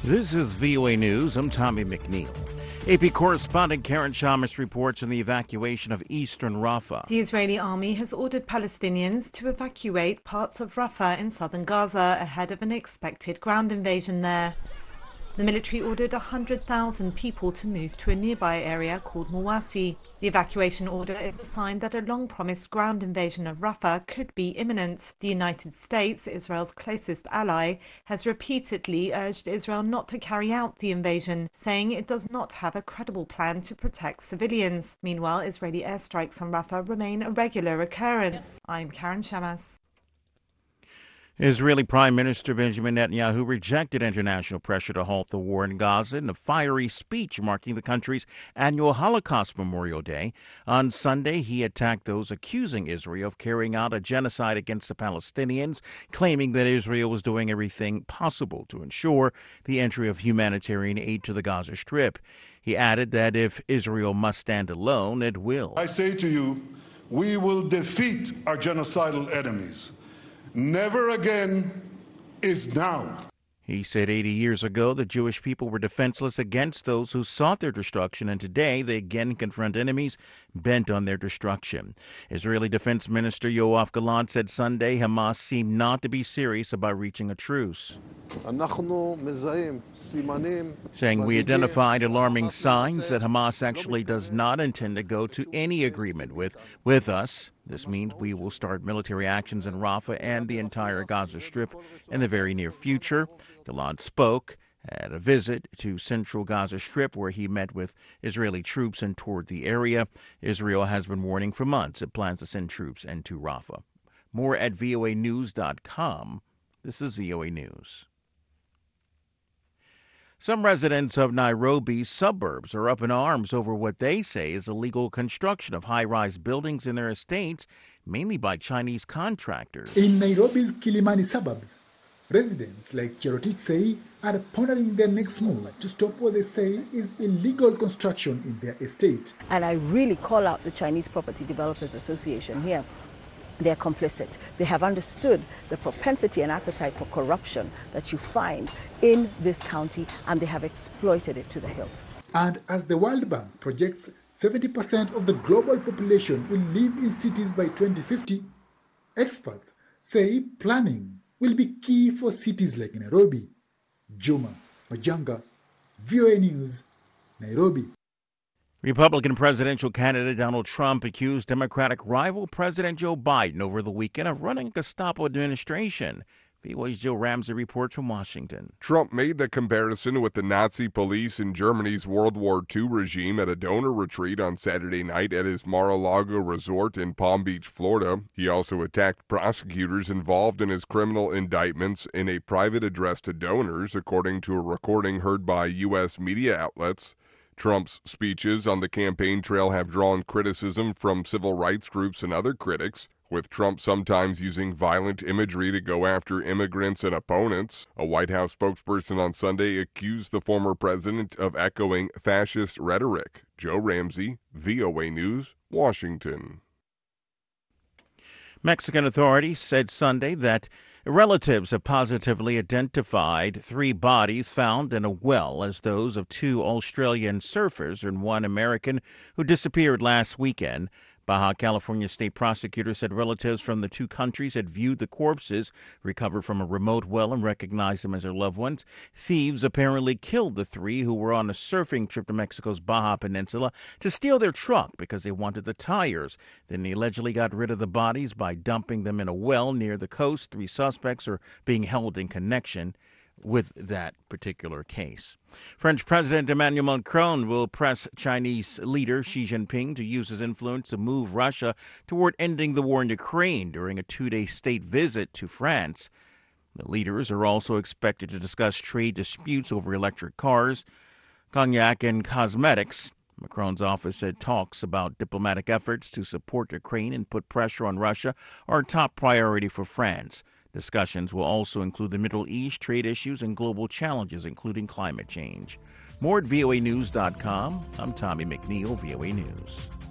This is VOA News. I'm Tommy McNeil. AP correspondent Karen Shamas reports on the evacuation of eastern Rafah. The Israeli army has ordered Palestinians to evacuate parts of Rafah in southern Gaza ahead of an expected ground invasion there. The military ordered 100,000 people to move to a nearby area called Mawasi. The evacuation order is a sign that a long-promised ground invasion of Rafah could be imminent. The United States, Israel's closest ally, has repeatedly urged Israel not to carry out the invasion, saying it does not have a credible plan to protect civilians. Meanwhile, Israeli airstrikes on Rafah remain a regular occurrence. I'm Karen Shamas. Israeli Prime Minister Benjamin Netanyahu rejected international pressure to halt the war in Gaza in a fiery speech marking the country's annual Holocaust Memorial Day. On Sunday, he attacked those accusing Israel of carrying out a genocide against the Palestinians, claiming that Israel was doing everything possible to ensure the entry of humanitarian aid to the Gaza Strip. He added that if Israel must stand alone, it will. I say to you, we will defeat our genocidal enemies. Never again is now. He said 80 years ago the Jewish people were defenseless against those who sought their destruction, and today they again confront enemies bent on their destruction. Israeli Defense Minister Yoav Gallant said Sunday Hamas seemed not to be serious about reaching a truce, saying we identified alarming signs that Hamas actually does not intend to go to any agreement with us. This means we will start military actions in Rafah and the entire Gaza Strip in the very near future. Gallant spoke at a visit to central Gaza Strip where he met with Israeli troops and toured the area. Israel has been warning for months it plans to send troops into Rafah. More at voanews.com. This is VOA News. Some residents of Nairobi's suburbs are up in arms over what they say is illegal construction of high-rise buildings in their estates, mainly by Chinese contractors. In Nairobi's Kilimani suburbs, residents like Cherotich say are pondering their next move to stop what they say is illegal construction in their estate. And I really call out the Chinese Property Developers Association here. They're complicit. They have understood the propensity and appetite for corruption that you find in this county, and they have exploited it to the hilt. And as the World Bank projects 70% of the global population will live in cities by 2050, experts say planning will be key for cities like Nairobi. Juma Majanga, VOA News, Nairobi. Republican presidential candidate Donald Trump accused Democratic rival President Joe Biden over the weekend of running a Gestapo administration. VOA's Joe Ramsey reports from Washington. Trump made the comparison with the Nazi police in Germany's World War II regime at a donor retreat on Saturday night at his Mar-a-Lago resort in Palm Beach, Florida. He also attacked prosecutors involved in his criminal indictments in a private address to donors, according to a recording heard by U.S. media outlets. Trump's speeches on the campaign trail have drawn criticism from civil rights groups and other critics, with Trump sometimes using violent imagery to go after immigrants and opponents. A White House spokesperson on Sunday accused the former president of echoing fascist rhetoric. Joe Ramsey, VOA News, Washington. Mexican authorities said Sunday that relatives have positively identified 3 bodies found in a well as those of 2 Australian surfers and 1 American who disappeared last weekend. Baja California state prosecutors said relatives from the 2 countries had viewed the corpses recovered from a remote well and recognized them as their loved ones. Thieves apparently killed the 3 who were on a surfing trip to Mexico's Baja Peninsula to steal their truck because they wanted the tires. Then they allegedly got rid of the bodies by dumping them in a well near the coast. 3 suspects are being held in connection with that particular case. French President Emmanuel Macron will press Chinese leader Xi Jinping to use his influence to move Russia toward ending the war in Ukraine during a 2-day state visit to France. The leaders are also expected to discuss trade disputes over electric cars, cognac, and cosmetics. Macron's office said talks about diplomatic efforts to support Ukraine and put pressure on Russia are a top priority for France. Discussions will also include the Middle East, trade issues, and global challenges, including climate change. More at voanews.com. I'm Tommy McNeil, VOA News.